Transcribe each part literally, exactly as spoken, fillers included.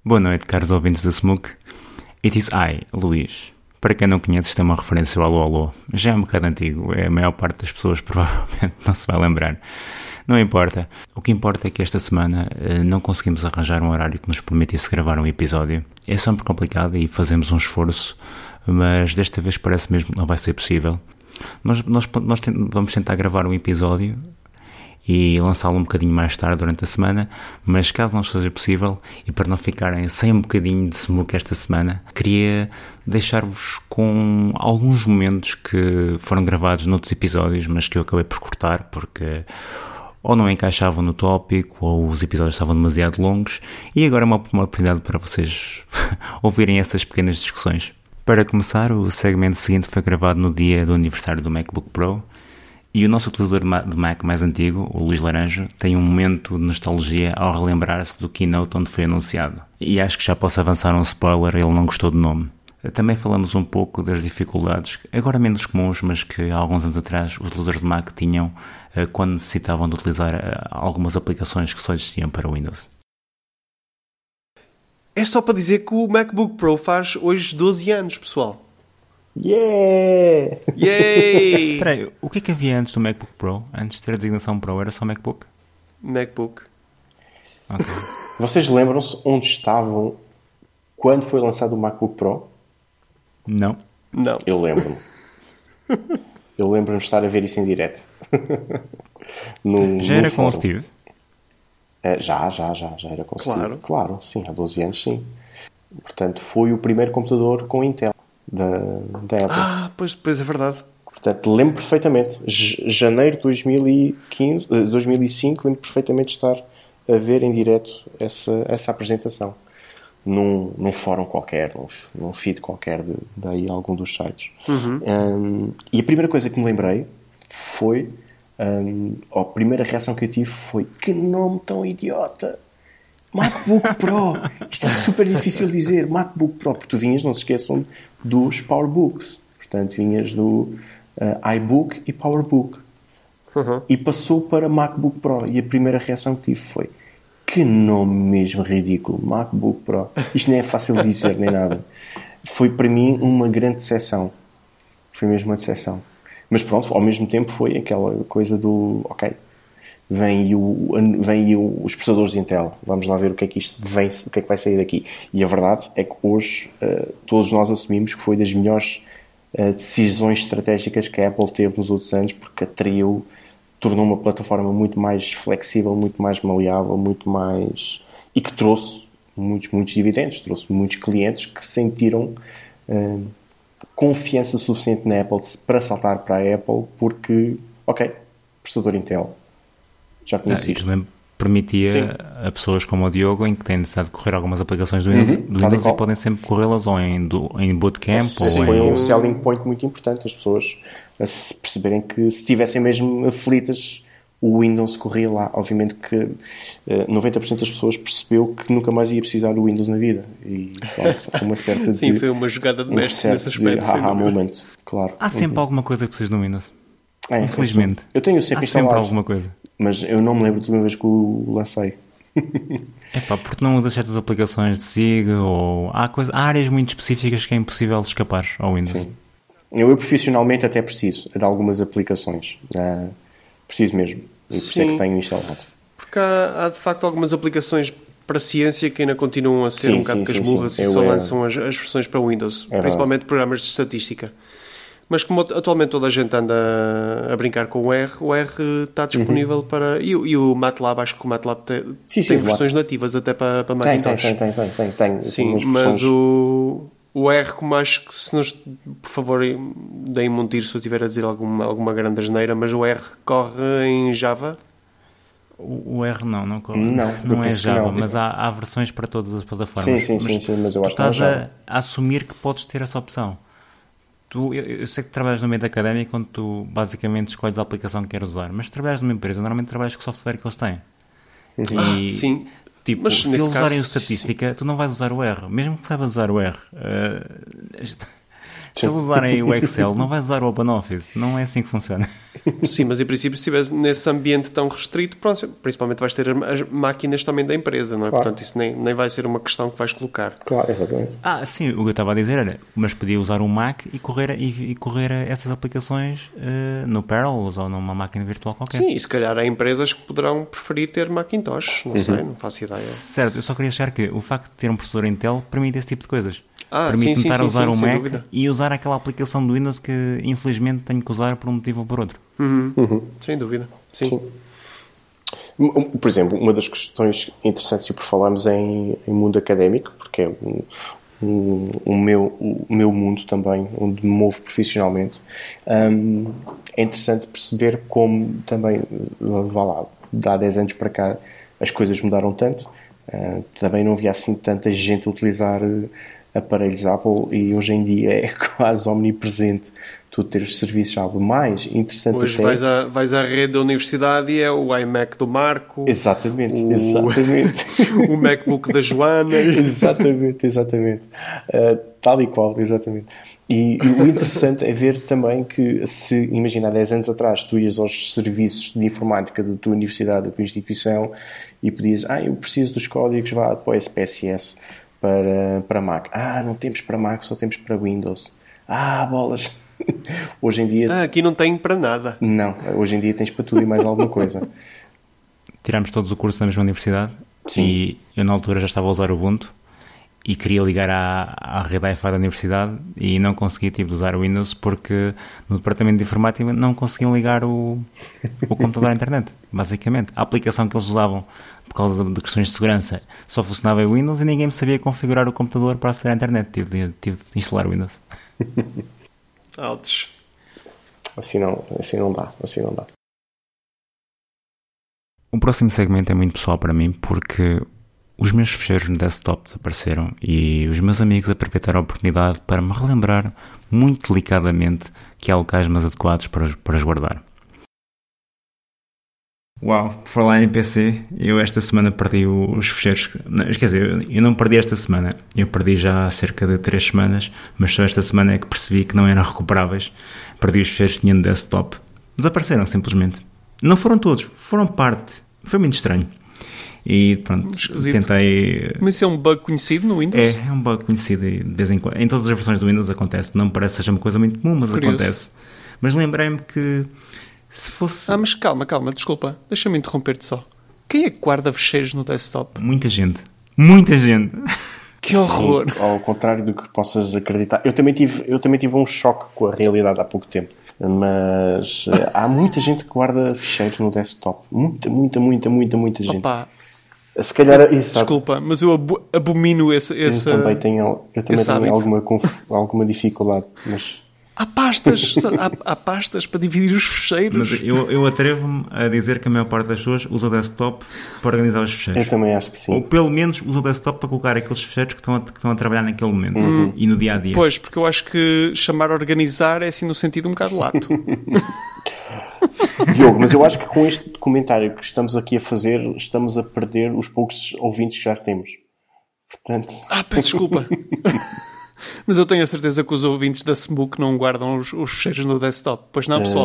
Boa noite, caros ouvintes da Smook. It is I, Luís. Para quem não conhece, isto é uma referência ao Alô Alô. Já é um bocado antigo, é a maior parte das pessoas provavelmente não se vai lembrar. Não importa. O que importa é que esta semana uh, não conseguimos arranjar um horário que nos permitisse gravar um episódio. É sempre complicado e fazemos um esforço, mas desta vez parece mesmo que não vai ser possível. Nós, nós, nós tent- vamos tentar gravar um episódio e lançá-lo um bocadinho mais tarde durante a semana, mas caso não seja possível, e para não ficarem sem um bocadinho de Smook esta semana, queria deixar-vos com alguns momentos que foram gravados noutros episódios, mas que eu acabei por cortar, porque ou não encaixavam no tópico, ou os episódios estavam demasiado longos, e agora é uma, uma oportunidade para vocês ouvirem essas pequenas discussões. Para começar, o segmento seguinte foi gravado no dia do aniversário do MacBook Pro, e o nosso utilizador de Mac mais antigo, o Luís Laranjo, tem um momento de nostalgia ao relembrar-se do keynote onde foi anunciado. E acho que já posso avançar um spoiler, ele não gostou do nome. Também falamos um pouco das dificuldades, agora menos comuns, mas que há alguns anos atrás os utilizadores de Mac tinham quando necessitavam de utilizar algumas aplicações que só existiam para o Windows. É só para dizer que o MacBook Pro faz hoje doze anos, pessoal. Yeah! Yay! Espera aí, o que é que havia antes do MacBook Pro? Antes de ter a designação Pro, era só MacBook? MacBook. Ok. Vocês lembram-se onde estavam quando foi lançado o MacBook Pro? Não. Não. Eu lembro-me. Eu lembro-me de estar a ver isso em direto. Num, Já num era com o fórum. Steve? É, já, já, já, já era com o Steve. Claro. Claro, sim, há doze anos, sim. Portanto, foi o primeiro computador com Intel da, da Apple. Ah, pois, pois é verdade. Portanto, lembro perfeitamente. J- janeiro de dois mil e quinze, eh, dois mil e cinco, lembro perfeitamente de estar a ver em direto essa, essa apresentação. Num, num fórum qualquer, num, num feed qualquer de, daí algum dos sites. Um, e a primeira coisa que me lembrei foi... Um, a primeira reação que eu tive foi: que nome tão idiota! MacBook Pro! Isto é super difícil de dizer. MacBook Pro, porque tu vinhas, não se esqueçam, dos PowerBooks. Portanto, vinhas do uh, iBook e PowerBook. Uhum. E passou para MacBook Pro. E a primeira reação que tive foi: que nome mesmo ridículo! MacBook Pro. Isto nem é fácil de dizer, nem nada. Foi para mim uma grande decepção. Foi mesmo uma decepção. Mas pronto, ao mesmo tempo foi aquela coisa do... Ok, vem aí, o, vem aí o, os processadores de Intel. Vamos lá ver o que é que isto vem, o que é que vai sair daqui. E a verdade é que hoje uh, todos nós assumimos que foi das melhores uh, decisões estratégicas que a Apple teve nos outros anos, porque atraiu, tornou uma plataforma muito mais flexível, muito mais maleável, muito mais... E que trouxe muitos, muitos dividendos, trouxe muitos clientes que sentiram... Uh, confiança suficiente na Apple para saltar para a Apple, porque, ok, processador Intel, já conheci isto. Também permitia Sim. a pessoas como o Diogo, em que têm necessidade de correr algumas aplicações do Windows, Uhum, do tal e Windows qual. e podem sempre corrê-las ou em, do, em bootcamp Esse ou foi em... um selling point muito importante, as pessoas a se perceberem que se estivessem mesmo aflitas, o Windows corria lá. Obviamente que uh, noventa por cento das pessoas percebeu que nunca mais ia precisar do Windows na vida. E pronto, uma certa de... Sim, foi uma jogada de um mestre nesse certo de aspecto. sem aha dúvida. moment, claro. Há sempre alguma coisa que precisas no Windows. É, Infelizmente. assim, eu tenho sempre Há sempre instalado, alguma coisa. mas eu não me lembro de uma vez que o lancei. É pá, porque não usas certas aplicações de S I G ou há, coisa, há áreas muito específicas que é impossível escapar ao Windows. Sim. Eu, eu profissionalmente até preciso de algumas aplicações. Uh, preciso mesmo. E por isso é Sim. que tenho instalado. Porque há, há de facto algumas aplicações para a ciência que ainda continuam a ser Sim, um bocado sim, sim, casmurras sim. e Eu só é- lançam as, as versões para Windows, É principalmente programas de estatística. Mas como atualmente toda a gente anda a brincar com o R, o R está disponível Uhum. para... E, o- e o MATLAB, acho que o MATLAB te, Sim, sim, tem o versões nativas até para, para Tem, tem, Macintosh. tem, tem, tem, tem, tem. Sim, Umas mas versões- o, o R, como acho que se nos, por favor, deem-me um tiro se eu estiver a dizer alguma, alguma grande asneira, mas o R corre em Java. O, o R não, não corre. Não, eu não é penso que Java, não. mas há, há versões para todas as plataformas. Sim, sim, sim, Mas sim, mas eu tu acho que não é estás Java. a, a assumir que podes ter essa opção. Tu, eu, eu sei que trabalhas no meio da académica quando tu basicamente escolhes a aplicação que queres usar, mas se trabalhas numa empresa, normalmente trabalhas com o software que eles têm. E, Ah, sim. Tipo, Mas se nesse eles usarem o caso, estatística, tu não vais usar o R. Mesmo que saibas usar o R. Uh, Se eles usarem o Excel, não vais usar o OpenOffice. Não é assim que funciona. Sim, mas em princípio, se estiveres nesse ambiente tão restrito, pronto, principalmente vais ter as máquinas também da empresa, não é? Claro. Portanto, isso nem, nem vai ser uma questão que vais colocar. Claro, exatamente. Ah, sim, o que eu estava a dizer era, mas podia usar um Mac e correr, e, e correr essas aplicações uh, no Parallels ou numa máquina virtual qualquer. Sim, e se calhar há empresas que poderão preferir ter Macintosh, não Uhum. sei, não faço ideia. Certo, eu só queria achar que o facto de ter um processador Intel permite esse tipo de coisas. Ah, Permite-me sim, sim, estar a sim, usar sim, o sem Mac dúvida. e usar aquela aplicação do Windows que infelizmente tenho que usar por um motivo ou por outro. Uhum. Uhum. Sem dúvida, sim. Sim. Um- Por exemplo, uma das questões interessantes e por falarmos em, em mundo académico, porque é o, o, o meu, o meu mundo também, onde me movo profissionalmente, hum, é interessante perceber como também, vá lá, de há dez anos para cá, as coisas mudaram tanto. Uh, também não havia assim tanta gente a utilizar uh, aparelhos Apple e hoje em dia é quase omnipresente tu ter os serviços Apple. Mais interessante Hoje até... vais, à, vais à rede da universidade e é o iMac do Marco, Exatamente, o, exatamente. o MacBook da Joana. Exatamente, exatamente. Uh, tal e qual, exatamente. E, e o interessante é ver também que, se imagina há dez anos atrás, tu ias aos serviços de informática da tua universidade, da tua instituição, e pedias, ah, eu preciso dos códigos, vá para o S P S S, para, para Mac. Ah, não temos para Mac, só temos para Windows. Ah, bolas. Hoje em dia... Ah, aqui não tenho para nada. Não, hoje em dia tens para tudo e mais alguma coisa. Tirámos todos o curso na mesma universidade. Sim. E eu na altura já estava a usar o Ubuntu e queria ligar à, à rede Wi-Fi da universidade e não conseguia, tive de usar o Windows porque no departamento de informática não conseguiam ligar o, o computador à internet, basicamente. A aplicação que eles usavam por causa de, de questões de segurança só funcionava em Windows e ninguém me sabia configurar o computador para aceder à internet. Tive de, tive de instalar o Windows. Altos. Assim não, assim não dá, assim não dá. O próximo segmento é muito pessoal para mim porque os meus fecheiros no desktop desapareceram e os meus amigos aproveitaram a oportunidade para me relembrar muito delicadamente que há locais mais adequados para os, para os guardar. Uau, por falar em P C, eu esta semana perdi os fecheiros. Não, quer dizer, eu não perdi esta semana, eu perdi já há cerca de três semanas, mas só esta semana é que percebi que não eram recuperáveis. Perdi os fecheiros que tinha no desktop. Desapareceram simplesmente. Não foram todos, foram parte. Foi muito estranho. E pronto, Esquisito. tentei... Mas isso é um bug conhecido no Windows? É, é um bug conhecido e de vez em quando. Em todas as versões do Windows acontece. Não me parece que seja uma coisa muito comum, mas Curioso. acontece. Mas lembrei-me que se fosse Ah, mas calma, calma, desculpa. Deixa-me interromper-te só. Quem é que guarda fecheiros no desktop? muita gente, muita gente... Que horror! Sim, ao contrário do que possas acreditar. Eu também tive, eu também tive um choque com a realidade há pouco tempo. Mas uh, há muita gente que guarda fecheiros no desktop. Muita, muita, muita, muita, muita gente. Opa, Se calhar, exato. desculpa, mas eu abo- abomino esse... esse... Eu também tenho, eu também esse tenho hábito. alguma, conf- alguma dificuldade. Mas Há pastas! há, há pastas para dividir os fecheiros. Mas eu, eu atrevo-me a dizer que a maior parte das pessoas usa o desktop para organizar os fecheiros. eu também acho que sim. Ou pelo menos usa o desktop para colocar aqueles fecheiros que estão a, que estão a trabalhar naquele momento Uhum. e no dia a dia. Pois, porque eu acho que chamar organizar é assim no sentido um bocado lato. Diogo, mas eu acho que com este comentário que estamos aqui a fazer, estamos a perder os poucos ouvintes que já temos. Portanto, Ah, peço desculpa. Mas eu tenho a certeza que os ouvintes da Smook não guardam os, os fecheiros no desktop. Pois não, pessoal?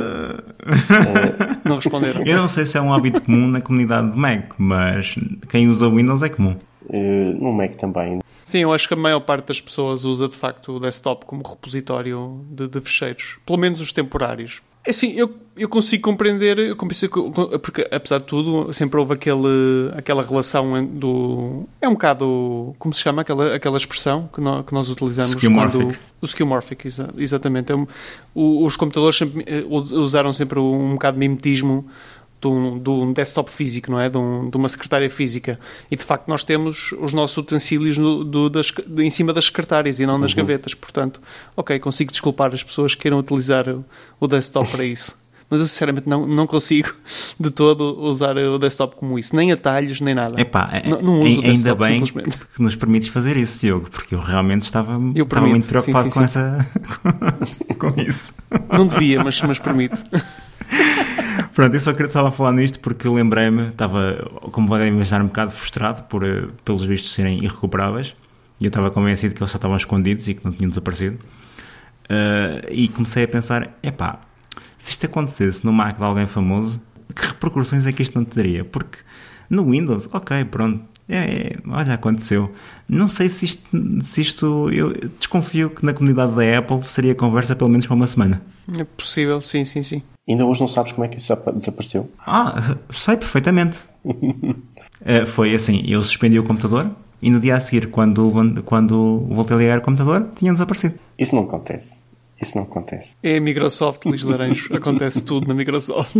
Não responderam. Eu não sei se é um hábito comum na comunidade de Mac, mas quem usa o Windows é comum. uh, no Mac também. Sim, eu acho que a maior parte das pessoas usa de facto o desktop como repositório de, de fecheiros. Pelo menos os temporários. É assim, eu, eu consigo compreender, eu consigo, porque apesar de tudo, sempre houve aquele, aquela relação do... É um bocado, como se chama aquela, aquela expressão que nós, que nós utilizamos? Skeuomorphic. Quando, o skeuomorphic, exa, exatamente. É um, o, os computadores sempre, usaram sempre um bocado de mimetismo de um, de um desktop físico, não é? De, um, de uma secretária física. E, de facto, nós temos os nossos utensílios no, do, das, de, em cima das secretárias e não nas uhum. gavetas. Portanto, ok, consigo desculpar as pessoas que queiram utilizar o, o desktop para isso. Mas eu, sinceramente, não, não consigo de todo usar o desktop como isso. Nem atalhos, nem nada. Epá, não, não uso ainda o desktop, bem simplesmente. que nos permites fazer isso, Diogo, porque eu realmente estava, eu estava muito preocupado sim, sim, com, sim. essa... com isso. Não devia, mas, mas permito. Pronto, eu só queria estava a falar nisto porque eu lembrei-me, estava, como podem imaginar, um bocado frustrado por, pelos vistos serem irrecuperáveis e eu estava convencido que eles já estavam escondidos e que não tinham desaparecido. Uh, e comecei a pensar, epá, se isto acontecesse no Mac de alguém famoso, que repercussões é que isto não teria? Porque no Windows, ok, pronto, é, é, olha, aconteceu. Não sei se isto, se isto, eu desconfio que na comunidade da Apple seria conversa pelo menos para uma semana. É possível, sim, sim, sim. Ainda hoje não sabes como é que isso desapareceu? Ah, sei perfeitamente. uh, foi assim, eu suspendi o computador e no dia a seguir, quando, quando voltei a ligar o computador, tinha desaparecido. Isso não acontece. Isso não acontece. É a Microsoft, Luís Laranjo. Acontece tudo na Microsoft.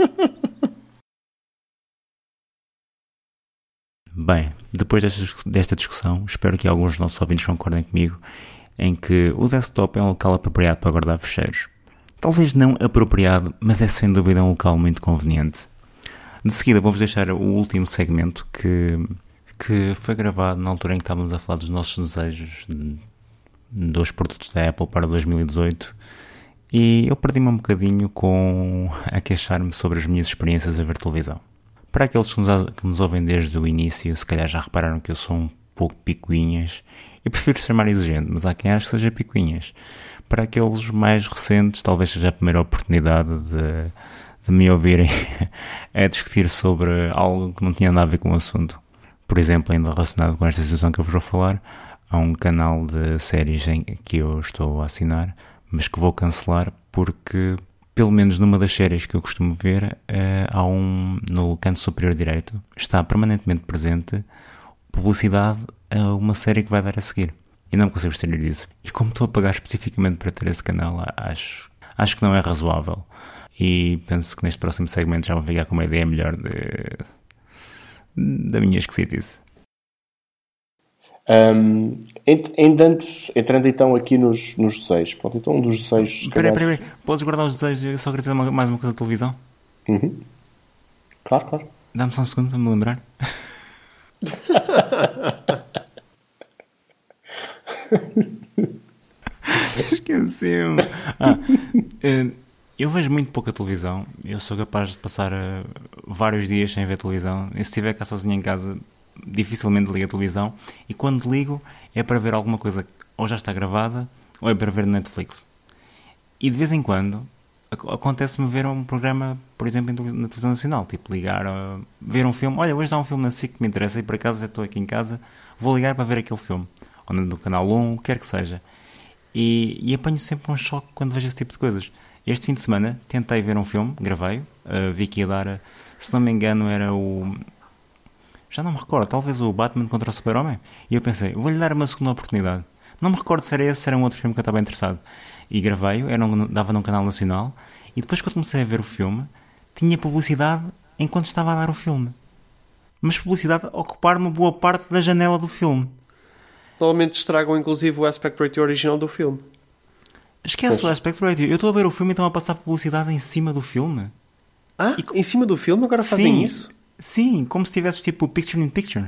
Bem, depois desta, desta discussão, espero que alguns dos nossos ouvintes concordem comigo em que o desktop é um local apropriado para guardar ficheiros. Talvez não apropriado, mas é sem dúvida um local muito conveniente. De seguida vou-vos deixar o último segmento que, que foi gravado na altura em que estávamos a falar dos nossos desejos de, dos produtos da Apple para dois mil e dezoito e eu perdi-me um bocadinho com a queixar-me sobre as minhas experiências a ver televisão. Para aqueles que nos, que nos ouvem desde o início, se calhar já repararam que eu sou um pouco picuinhas. Eu prefiro ser mais exigente, mas há quem ache que seja picuinhas. Para aqueles mais recentes, talvez seja a primeira oportunidade de, de me ouvirem a discutir sobre algo que não tinha nada a ver com o assunto. Por exemplo, ainda relacionado com esta situação que eu vos vou falar, há um canal de séries em que eu estou a assinar, mas que vou cancelar porque, pelo menos numa das séries que eu costumo ver, há um, no canto superior direito, está permanentemente presente publicidade a uma série que vai dar a seguir. E não me consigo abster disso. E como estou a pagar especificamente para ter esse canal, acho, acho que não é razoável. E penso que neste próximo segmento já vou ficar com uma ideia melhor de, da minha esquisitice. Um, entrando, entrando então aqui nos, nos desejos. Pronto, então um dos desejos... Espera, espera, espera. Podes guardar os desejos? Eu só queria dizer uma, mais uma coisa da televisão. Uhum. Claro, claro. Dá-me só um segundo para me lembrar. Esqueci-me. Ah, eu vejo muito pouca televisão. Eu sou capaz de passar vários dias sem ver televisão. E se estiver cá sozinho em casa, dificilmente ligo a televisão. E quando ligo é para ver alguma coisa que ou já está gravada ou é para ver no Netflix. E de vez em quando acontece-me ver um programa, por exemplo, na televisão nacional, tipo ligar, a ver um filme. Olha, hoje há um filme na S I C que me interessa e por acaso estou aqui em casa, vou ligar para ver aquele filme. Ou no canal um, o que quer que seja. E, e apanho sempre um choque quando vejo esse tipo de coisas. Este fim de semana tentei ver um filme, gravei, uh, vi que ia dar, se não me engano era o... Já não me recordo, talvez o Batman contra o Super-Homem. E eu pensei, vou-lhe dar uma segunda oportunidade. Não me recordo se era esse, se era um outro filme que eu estava interessado. E gravei-o, era um, dava num canal nacional. E depois quando comecei a ver o filme, tinha publicidade enquanto estava a dar o filme. Mas publicidade a ocupar uma boa parte da janela do filme. Normalmente estragam inclusive o aspect ratio original do filme. Esquece pois. O aspect ratio. Eu estou a ver o filme e estão a passar publicidade em cima do filme. Ah, e, em cima do filme agora fazem sim, isso? Sim, como se tivesses tipo picture in picture.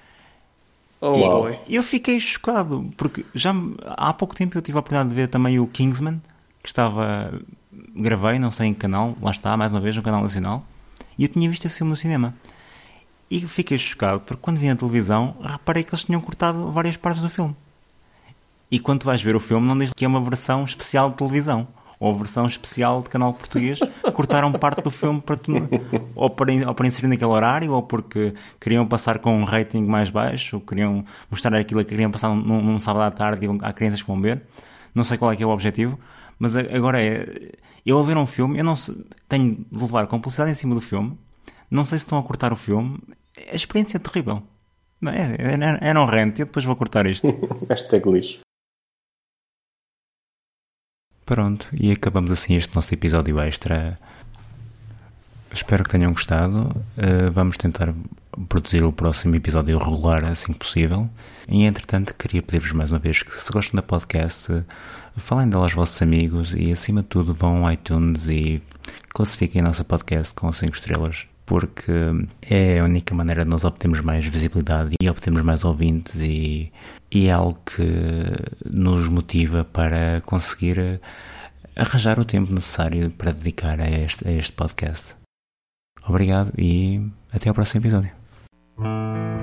Oh e boy. Eu fiquei chocado, porque já há pouco tempo eu tive a oportunidade de ver também o Kingsman, que estava... Gravei, não sei em que canal, lá está, mais uma vez, no canal nacional, e eu tinha visto esse filme no cinema. E fiquei chocado, porque quando vi na televisão, reparei que eles tinham cortado várias partes do filme. E quando tu vais ver o filme, não diz que é uma versão especial de televisão, ou versão especial de canal português, cortaram parte do filme para tu, ou, para, ou para inserir naquele horário, ou porque queriam passar com um rating mais baixo, ou queriam mostrar aquilo que queriam passar num, num sábado à tarde e há crianças que vão ver. Não sei qual é que é o objetivo, mas agora é... Eu ao ver um filme, eu não sei, tenho de levar com publicidade em cima do filme, não sei se estão a cortar o filme, a experiência é terrível. Não, é, é, é não rente, eu depois vou cortar isto. Hashtag lixo. Pronto, e acabamos assim este nosso episódio extra. Espero que tenham gostado. Uh, vamos tentar produzir o próximo episódio regular assim que possível. E entretanto, queria pedir-vos mais uma vez que, se gostam da podcast, uh, falem dela aos vossos amigos e, acima de tudo, vão ao iTunes e classifiquem a nossa podcast com cinco estrelas, porque é a única maneira de nós obtermos mais visibilidade e obtermos mais ouvintes, e, e é algo que nos motiva para conseguir arranjar o tempo necessário para dedicar a este, a este podcast. Obrigado e até ao próximo episódio.